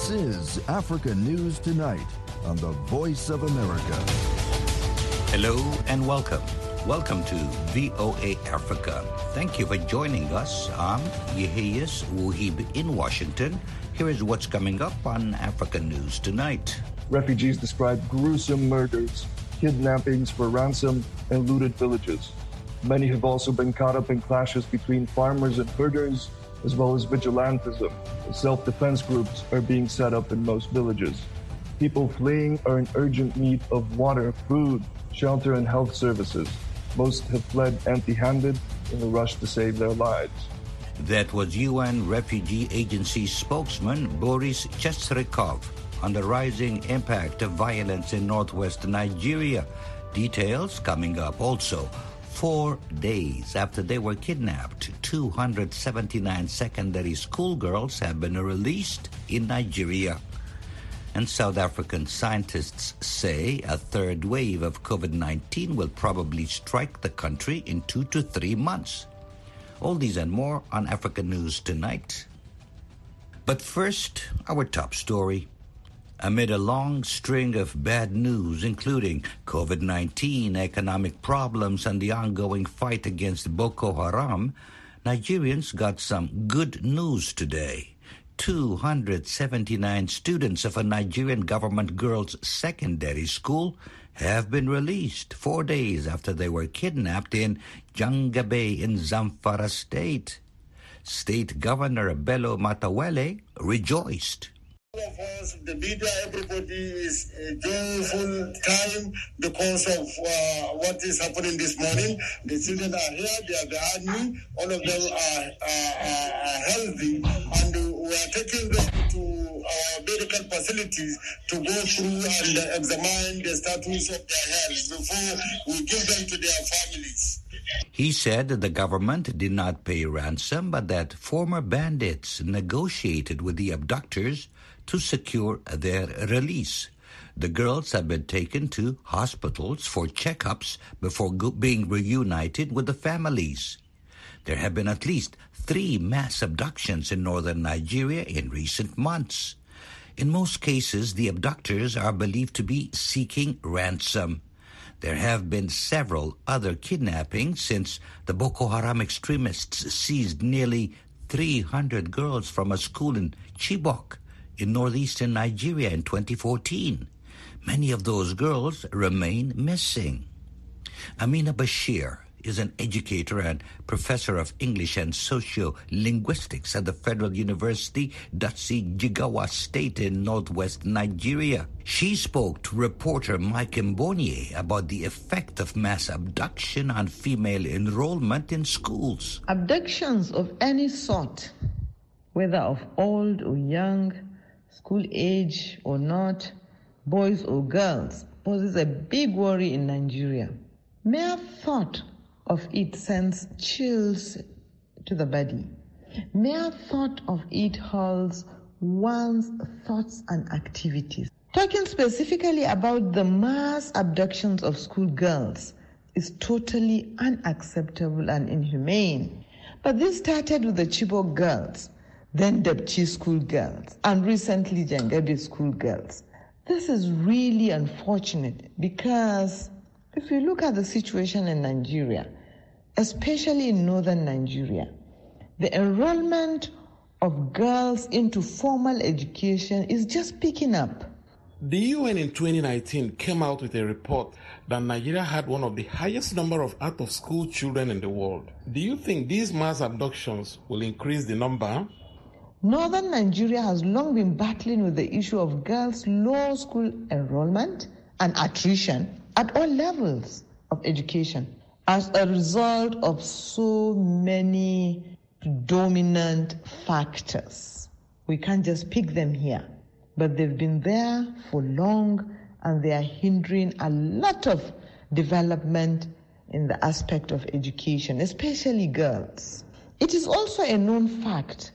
This is Africa News Tonight on the Voice of America. Hello and welcome. Welcome to VOA Africa. Thank you for joining us. I'm Yehias Wuhib in Washington. Here is what's coming up on Africa News Tonight. Refugees describe gruesome murders, kidnappings for ransom, and looted villages. Many have also been caught up in clashes between farmers and herders, as well as vigilantism. Self-defense groups are being set up in most villages. People fleeing are in urgent need of water, food, shelter, and health services. Most have fled empty-handed in the rush to save their lives. That was UN Refugee Agency spokesman Boris Chesrikov on the rising impact of violence in northwest Nigeria. Details coming up also. 4 days after they were kidnapped, 279 secondary school girls have been released in Nigeria. And South African scientists say a third wave of COVID-19 will probably strike the country in 2 to 3 months. All these and more on Africa News Tonight. But first, our top story. Amid a long string of bad news, including COVID-19, economic problems, and the ongoing fight against Boko Haram, Nigerians got some good news today. 279 students of a Nigerian government girls' secondary school have been released 4 days after they were kidnapped in Jangabe in Zamfara State. State Governor Bello Matawalle rejoiced. All of us, the media, everybody is a joyful time because of what is happening this morning. The children are here, they are behind me, all of them are healthy, and we are taking them to our medical facilities to go through and examine the status of their health before we give them to their families. He said that the government did not pay ransom, but that former bandits negotiated with the abductors to secure their release. The girls have been taken to hospitals for checkups before being reunited with the families. There have been at least 3 mass abductions in northern Nigeria in recent months. In most cases, the abductors are believed to be seeking ransom. There have been several other kidnappings since the Boko Haram extremists seized nearly 300 girls from a school in Chibok in northeastern Nigeria in 2014. Many of those girls remain missing. Amina Bashir is an educator and professor of English and socio-linguistics at the Federal University, Datsi Jigawa State in northwest Nigeria. She spoke to reporter Mike Mbonye about the effect of mass abduction on female enrollment in schools. Abductions of any sort, whether of old or young, school age or not, boys or girls, poses a big worry in Nigeria. Mere thought of it sends chills to the body. Mere thought of it halts one's thoughts and activities. Talking specifically about the mass abductions of school girls is totally unacceptable and inhumane. But this started with the Chibok girls, then Dapchi school girls, and recently Jangabe school girls. This is really unfortunate because if you look at the situation in Nigeria, especially in northern Nigeria, the enrollment of girls into formal education is just picking up. The UN in 2019 came out with a report that Nigeria had one of the highest number of out-of-school children in the world. Do you think these mass abductions will increase the number? Northern Nigeria has long been battling with the issue of girls' low school enrollment and attrition at all levels of education as a result of so many dominant factors. We can't just pick them here, but they've been there for long and they are hindering a lot of development in the aspect of education, especially girls. It is also a known fact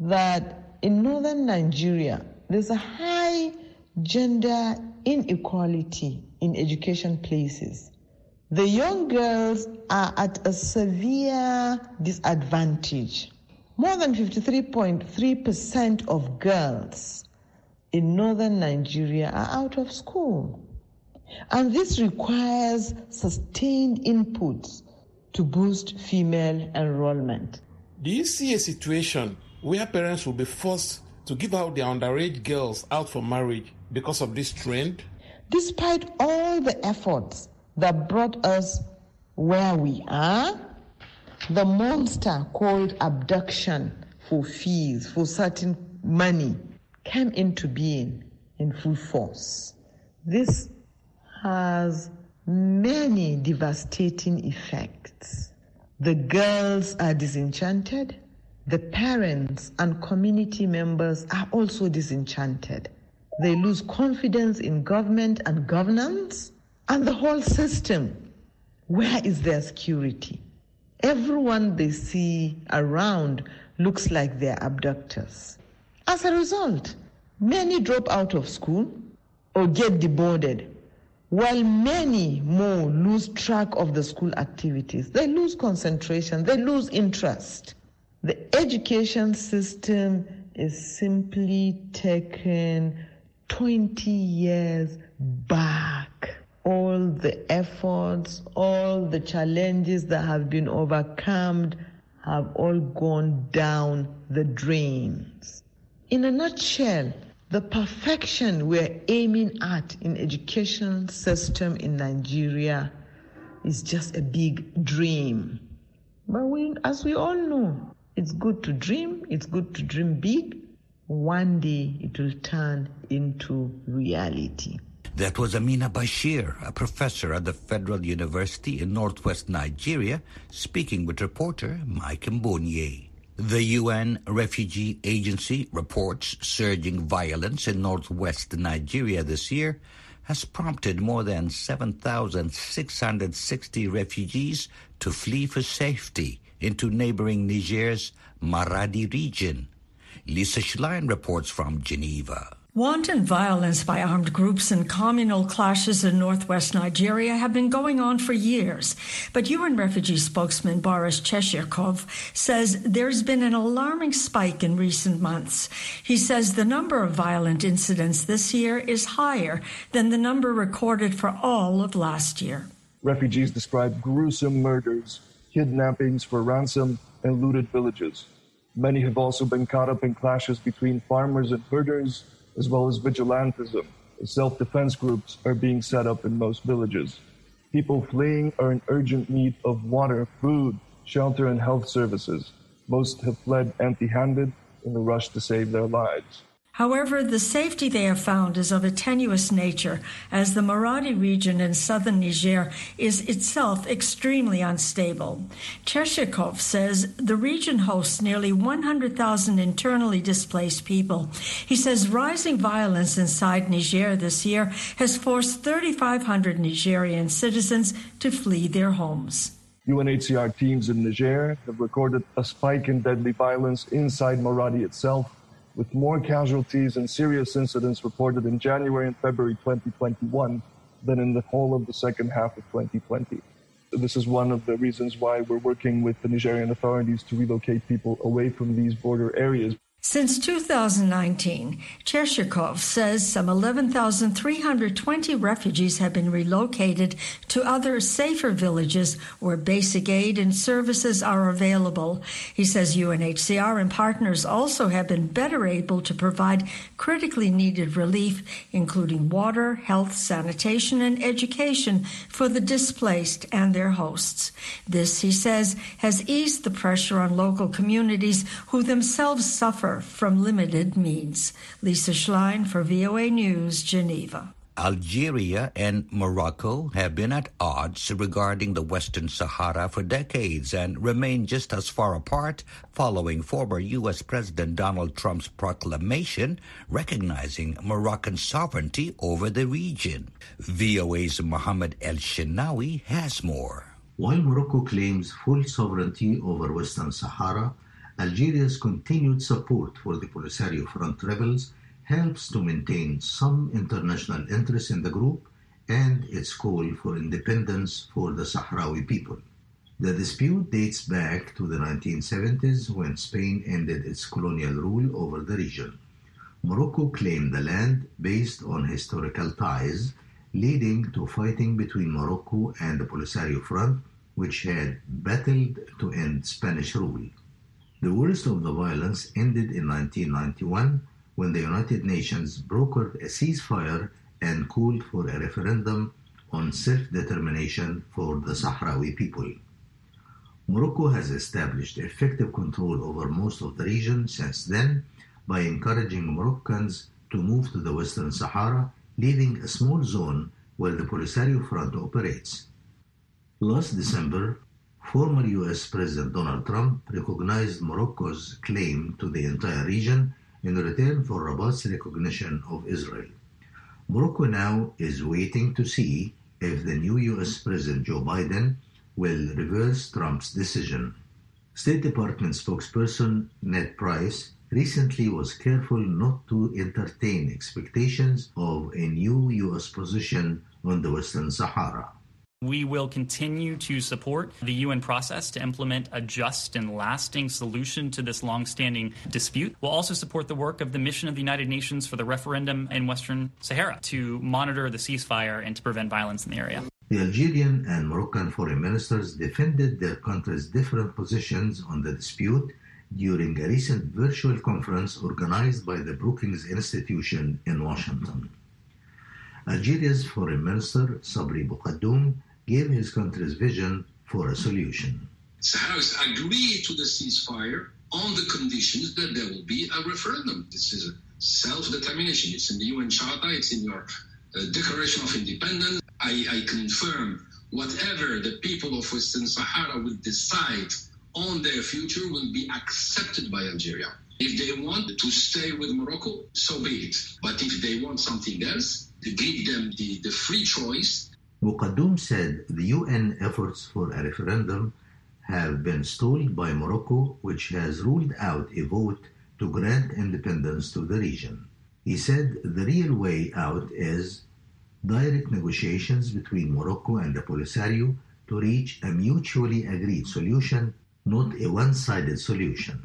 that in northern Nigeria, there's a high gender inequality in education places. The young girls are at a severe disadvantage. More than 53.3% of girls in northern Nigeria are out of school. And this requires sustained inputs to boost female enrollment. Do you see a situation where parents will be forced to give out their underage girls out for marriage because of this trend? Despite all the efforts that brought us where we are, the monster called abduction for fees, for certain money, came into being in full force. This has many devastating effects. The girls are disenchanted. The parents and community members are also disenchanted. They lose confidence in government and governance and the whole system. Where is their security? Everyone they see around looks like they're abductors. As a result, many drop out of school or get deboarded, while many more lose track of the school activities. They lose concentration, they lose interest. The education system is simply taken 20 years back. All the efforts, all the challenges that have been overcome have all gone down the drains. In a nutshell, the perfection we're aiming at in education system in Nigeria is just a big dream. But as we all know, it's good to dream, it's good to dream big. One day it will turn into reality. That was Amina Bashir, a professor at the Federal University in northwest Nigeria, speaking with reporter Mike Mbonye. The UN Refugee Agency reports surging violence in northwest Nigeria this year has prompted more than 7,660 refugees to flee for safety into neighboring Niger's Maradi region. Lisa Schlein reports from Geneva. Wanton violence by armed groups and communal clashes in northwest Nigeria have been going on for years. But UN refugee spokesman Boris Cheshirkov says there's been an alarming spike in recent months. He says the number of violent incidents this year is higher than the number recorded for all of last year. Refugees describe gruesome murders, kidnappings for ransom, and looted villages. Many have also been caught up in clashes between farmers and herders, as well as vigilantism. Self-defense groups are being set up in most villages. People fleeing are in urgent need of water, food, shelter, and health services. Most have fled empty-handed in the rush to save their lives. However, the safety they have found is of a tenuous nature, as the Maradi region in southern Niger is itself extremely unstable. Cheshirkov says the region hosts nearly 100,000 internally displaced people. He says rising violence inside Niger this year has forced 3,500 Nigerian citizens to flee their homes. UNHCR teams in Niger have recorded a spike in deadly violence inside Maradi itself, with more casualties and serious incidents reported in January and February 2021 than in the whole of the second half of 2020. This is one of the reasons why we're working with the Nigerian authorities to relocate people away from these border areas. Since 2019, Cheshirkov says some 11,320 refugees have been relocated to other safer villages where basic aid and services are available. He says UNHCR and partners also have been better able to provide critically needed relief, including water, health, sanitation, and education for the displaced and their hosts. This, he says, has eased the pressure on local communities who themselves suffer from limited means. Lisa Schlein for VOA News, Geneva. Algeria and Morocco have been at odds regarding the Western Sahara for decades and remain just as far apart following former U.S. President Donald Trump's proclamation recognizing Moroccan sovereignty over the region. VOA's Mohammed El Shenawi has more. While Morocco claims full sovereignty over Western Sahara, Algeria's continued support for the Polisario Front rebels helps to maintain some international interest in the group and its call for independence for the Sahrawi people. The dispute dates back to the 1970s when Spain ended its colonial rule over the region. Morocco claimed the land based on historical ties, leading to fighting between Morocco and the Polisario Front, which had battled to end Spanish rule. The worst of the violence ended in 1991 when the United Nations brokered a ceasefire and called for a referendum on self-determination for the Sahrawi people. Morocco has established effective control over most of the region since then by encouraging Moroccans to move to the Western Sahara, leaving a small zone where the Polisario Front operates. Last December, former U.S. President Donald Trump recognized Morocco's claim to the entire region in return for Rabat's recognition of Israel. Morocco now is waiting to see if the new U.S. President Joe Biden will reverse Trump's decision. State Department spokesperson Ned Price recently was careful not to entertain expectations of a new U.S. position on the Western Sahara. We will continue to support the UN process to implement a just and lasting solution to this long-standing dispute. We'll also support the work of the mission of the United Nations for the referendum in Western Sahara to monitor the ceasefire and to prevent violence in the area. The Algerian and Moroccan foreign ministers defended their countries' different positions on the dispute during a recent virtual conference organized by the Brookings Institution in Washington. Algeria's Foreign Minister, Sabri Boukaddoum, gave his country's vision for a solution. Sahrawi's agreed to the ceasefire on the conditions that there will be a referendum. This is a self-determination. It's in the UN Charter, it's in your Declaration of Independence. I confirm whatever the people of Western Sahara will decide on their future will be accepted by Algeria. If they want to stay with Morocco, so be it. But if they want something else, to give them the free choice. Boukaddoum said the UN efforts for a referendum have been stalled by Morocco, which has ruled out a vote to grant independence to the region. He said the real way out is direct negotiations between Morocco and the Polisario to reach a mutually agreed solution, not a one-sided solution.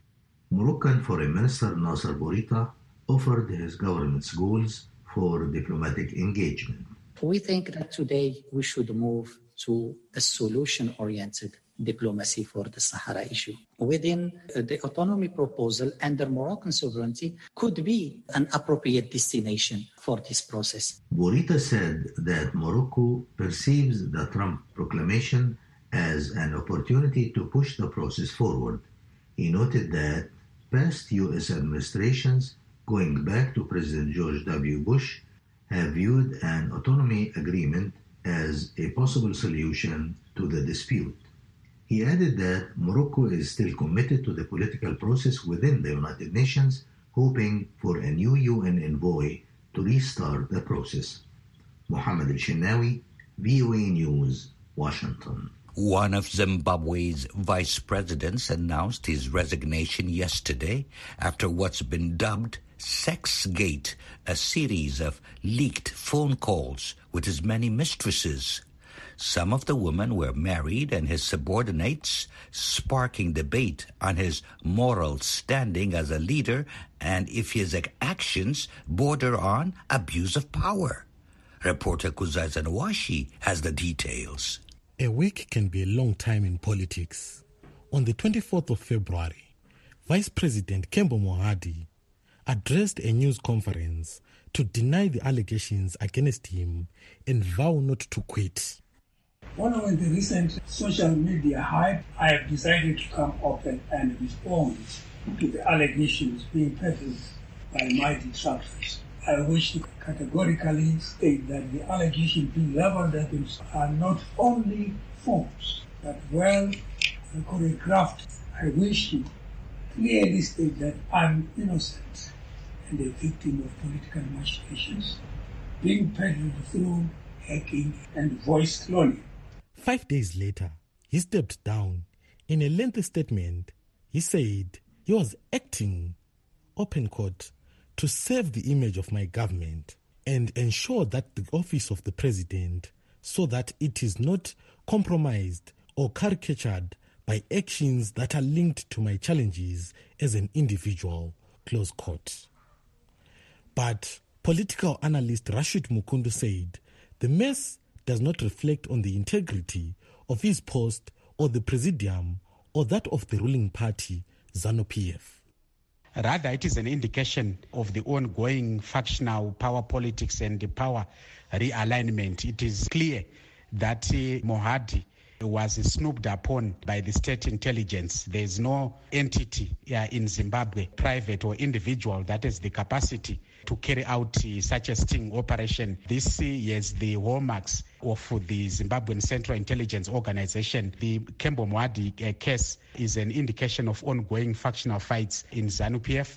Moroccan Foreign Minister Nasser Bourita offered his government's goals for diplomatic engagement. We think that today we should move to a solution-oriented diplomacy for the Sahara issue. Within the autonomy proposal under Moroccan sovereignty could be an appropriate destination for this process. Bourita said that Morocco perceives the Trump proclamation as an opportunity to push the process forward. He noted that past U.S. administrations, going back to President George W. Bush, have viewed an autonomy agreement as a possible solution to the dispute. He added that Morocco is still committed to the political process within the United Nations, hoping for a new UN envoy to restart the process. Mohammed El-Shenawi, VOA News, Washington. One of Zimbabwe's vice presidents announced his resignation yesterday after what's been dubbed Sexgate, a series of leaked phone calls with his many mistresses. Some of the women were married and his subordinates, sparking debate on his moral standing as a leader and if his actions border on abuse of power. Reporter Kuzai Zanawashi has the details. A week can be a long time in politics. On the 24th of February, Vice President Kembo Mohadi addressed a news conference to deny the allegations against him and vow not to quit. Following the recent social media hype, I have decided to come open and respond to the allegations being peddled by my detractors. I wish to categorically state that the allegations being leveled at him are not only false, but well choreographed. I wish to clearly state that I'm innocent and a victim of political machinations being peddled through hacking and voice cloning. 5 days later, he stepped down. In a lengthy statement, he said he was acting, open quote, to save the image of my government and ensure that the office of the president so that it is not compromised or caricatured by actions that are linked to my challenges as an individual, close quote. But political analyst Rashid Mukundu said the mess does not reflect on the integrity of his post or the presidium or that of the ruling party, ZANU-PF. Rather, it is an indication of the ongoing factional power politics and the power realignment. It is clear that Mohadi was snooped upon by the state intelligence. There is no entity in Zimbabwe, private or individual, that has the capacity to carry out such a sting operation. This is the hallmarks of the Zimbabwean Central Intelligence Organization. The Kembo Mohadi case is an indication of ongoing factional fights in ZANU-PF.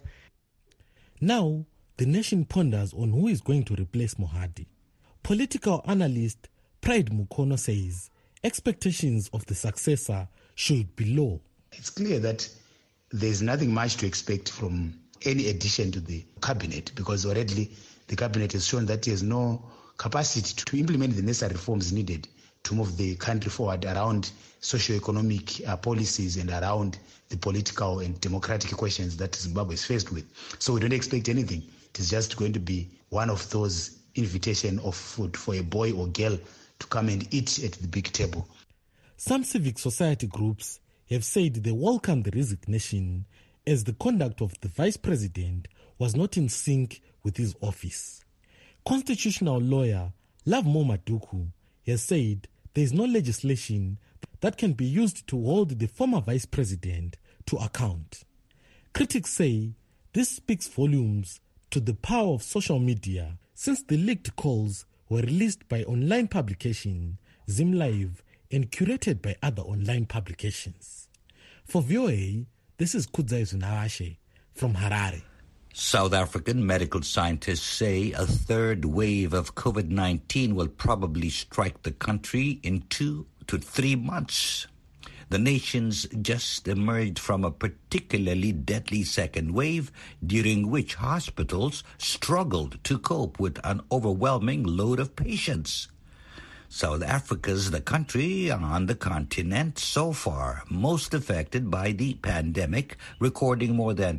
Now, the nation ponders on who is going to replace Mohadi. Political analyst Pride Mukono says expectations of the successor should be low. It's clear that there's nothing much to expect from any addition to the cabinet, because already the cabinet has shown that it has no capacity to implement the necessary reforms needed to move the country forward around socio-economic policies and around the political and democratic questions that Zimbabwe is faced with. So we don't expect anything. It is just going to be one of those invitation of food for a boy or girl to come and eat at the big table. Some civic society groups have said they welcome the resignation as the conduct of the vice president was not in sync with his office. Constitutional lawyer Lovemo Maduku has said there is no legislation that can be used to hold the former vice president to account. Critics say this speaks volumes to the power of social media, since the leaked calls were released by online publication ZimLive and curated by other online publications. For VOA, this is Kudzai Zunawashe from Harare. South African medical scientists say a third wave of COVID-19 will probably strike the country in 2 to 3 months. The nation's just emerged from a particularly deadly second wave, during which hospitals struggled to cope with an overwhelming load of patients. South Africa's the country on the continent so far most affected by the pandemic, recording more than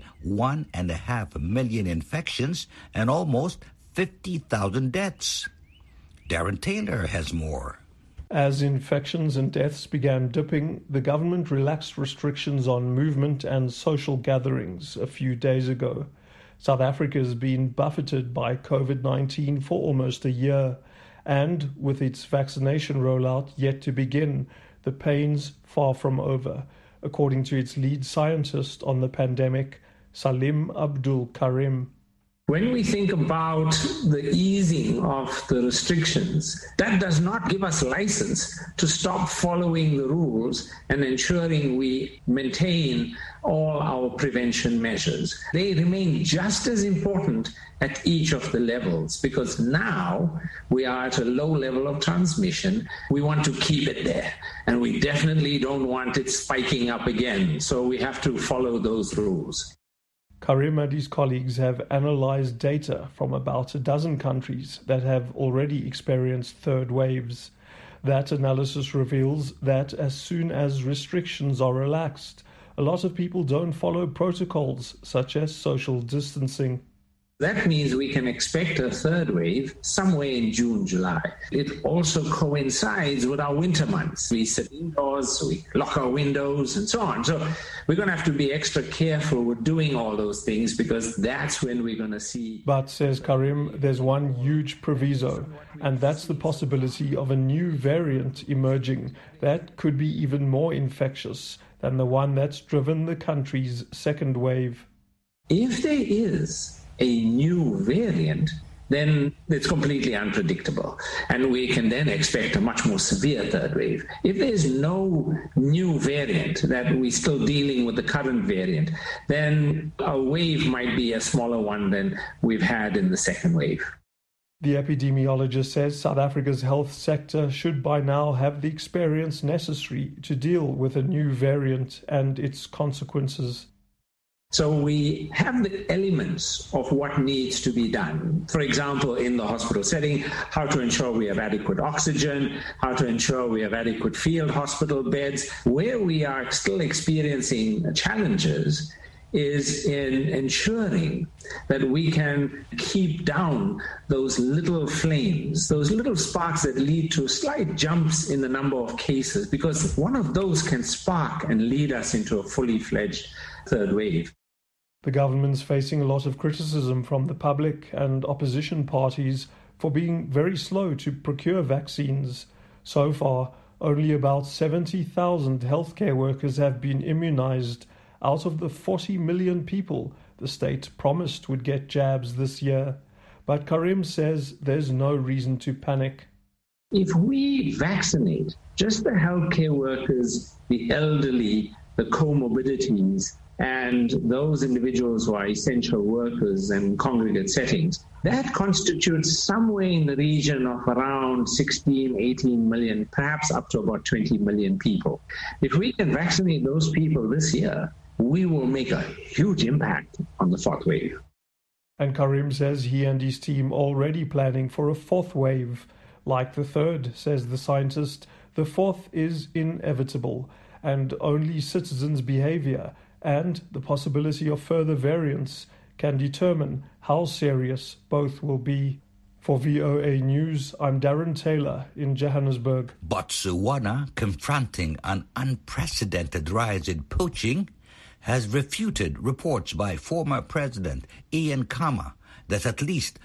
1.5 million infections and almost 50,000 deaths. Darren Taylor has more. As infections and deaths began dipping, the government relaxed restrictions on movement and social gatherings a few days ago. South Africa has been buffeted by COVID-19 for almost a year, and with its vaccination rollout yet to begin, the pain's far from over, according to its lead scientist on the pandemic, Salim Abdul Karim. When we think about the easing of the restrictions, that does not give us license to stop following the rules and ensuring we maintain all our prevention measures. They remain just as important at each of the levels, because now we are at a low level of transmission. We want to keep it there, and we definitely don't want it spiking up again. So we have to follow those rules. Karim and his colleagues have analyzed data from about a dozen countries that have already experienced third waves. That analysis reveals that as soon as restrictions are relaxed, a lot of people don't follow protocols such as social distancing. That means we can expect a third wave somewhere in June, July. It also coincides with our winter months. We sit indoors, we lock our windows, and so on. So we're going to have to be extra careful with doing all those things, because that's when we're going to see. But, says Karim, there's one huge proviso, and that's the possibility of a new variant emerging that could be even more infectious than the one that's driven the country's second wave. If there is a new variant, then it's completely unpredictable, and we can then expect a much more severe third wave. If there's no new variant, that we're still dealing with the current variant, then a wave might be a smaller one than we've had in the second wave. The epidemiologist says South Africa's health sector should by now have the experience necessary to deal with a new variant and its consequences. So we have the elements of what needs to be done. For example, in the hospital setting, how to ensure we have adequate oxygen, how to ensure we have adequate field hospital beds. Where we are still experiencing challenges is in ensuring that we can keep down those little flames, those little sparks that lead to slight jumps in the number of cases, because one of those can spark and lead us into a fully fledged third wave. The government's facing a lot of criticism from the public and opposition parties for being very slow to procure vaccines. So far, only about 70,000 healthcare workers have been immunized out of the 40 million people the state promised would get jabs this year. But Karim says there's no reason to panic. If we vaccinate just the healthcare workers, the elderly, the comorbidities, and those individuals who are essential workers and congregate settings, that constitutes somewhere in the region of around 16, 18 million, perhaps up to about 20 million people. If we can vaccinate those people this year, we will make a huge impact on the fourth wave. And Karim says he and his team already planning for a fourth wave. Like the third, says the scientist, the fourth is inevitable, and only citizens' behavior and the possibility of further variants can determine how serious both will be. For VOA News, I'm Darren Taylor in Johannesburg. Botswana, confronting an unprecedented rise in poaching, has refuted reports by former President Ian Khama that at least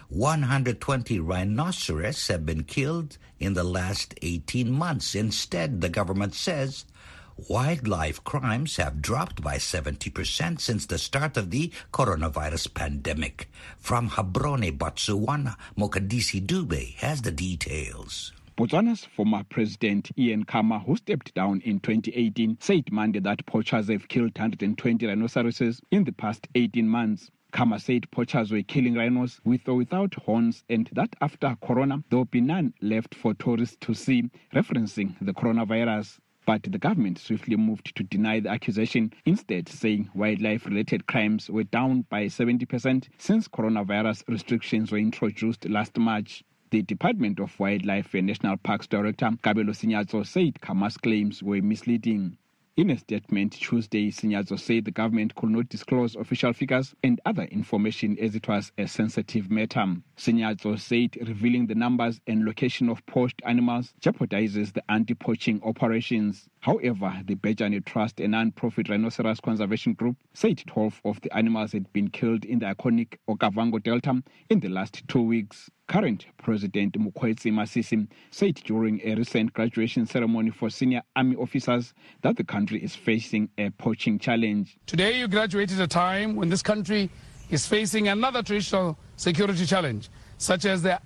120 rhinoceros have been killed in the last 18 months. Instead, the government says wildlife crimes have dropped by 70% since the start of the coronavirus pandemic. From Gaborone, Botswana, Mokadisi Dube has the details. Botswana's former president Ian Khama, who stepped down in 2018, said Monday that poachers have killed 120 rhinoceroses in the past 18 months. Khama said poachers were killing rhinos with or without horns, and that after corona, there will be none left for tourists to see, referencing the coronavirus. But the government swiftly moved to deny the accusation, instead saying wildlife-related crimes were down by 70% since coronavirus restrictions were introduced last March. The Department of Wildlife and National Parks Director, Kabelo Sinyazo, said Khama's claims were misleading. In a statement Tuesday, Sinyazo said the government could not disclose official figures and other information as it was a sensitive matter. Sinyazo said revealing the numbers and location of poached animals jeopardizes the anti-poaching operations. However, the Bejane Trust, a non-profit rhinoceros conservation group, said 12 of the animals had been killed in the iconic Okavango Delta in the last 2 weeks. Current President Mokgweetsi Masisi said during a recent graduation ceremony for senior army officers that the country is facing a poaching challenge. Today you graduate at a time when this country is facing another traditional security challenge, such as the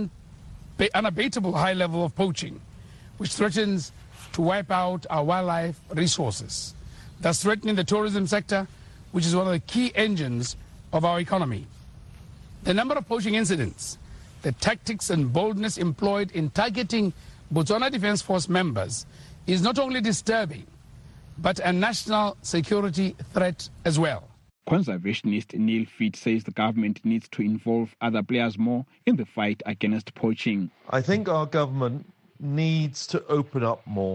unabatable high level of poaching, which threatens to wipe out our wildlife resources, thus threatening the tourism sector, which is one of the key engines of our economy. The number of poaching incidents, the tactics and boldness employed in targeting Botswana Defence Force members is not only disturbing, but a national security threat as well. Conservationist Neil Feet says the government needs to involve other players more in the fight against poaching. I think our government needs to open up more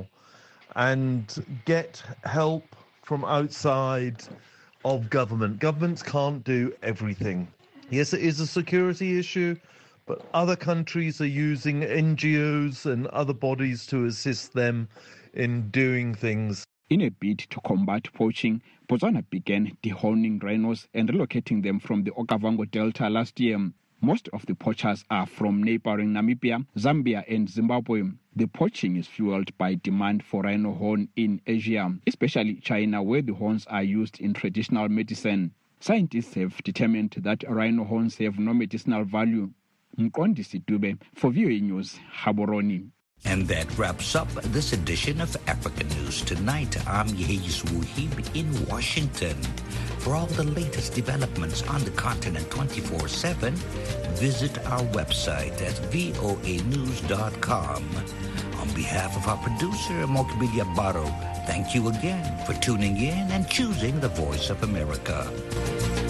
and get help from outside of government. Governments can't do everything. Yes, it is a security issue, but other countries are using NGOs and other bodies to assist them in doing things. In a bid to combat poaching, Botswana began dehorning rhinos and relocating them from the Okavango Delta last year. Most of the poachers are from neighboring Namibia, Zambia and Zimbabwe. The poaching is fueled by demand for rhino horn in Asia, especially China, where the horns are used in traditional medicine. Scientists have determined that rhino horns have no medicinal value. Mkondisi Dube for VOA News, Gaborone. And that wraps up this edition of Africa News Tonight. I'm Yehis Wuhib in Washington. For all the latest developments on the continent 24/7, visit our website at voanews.com. On behalf of our producer, Mokbilia Baro, thank you again for tuning in and choosing the Voice of America.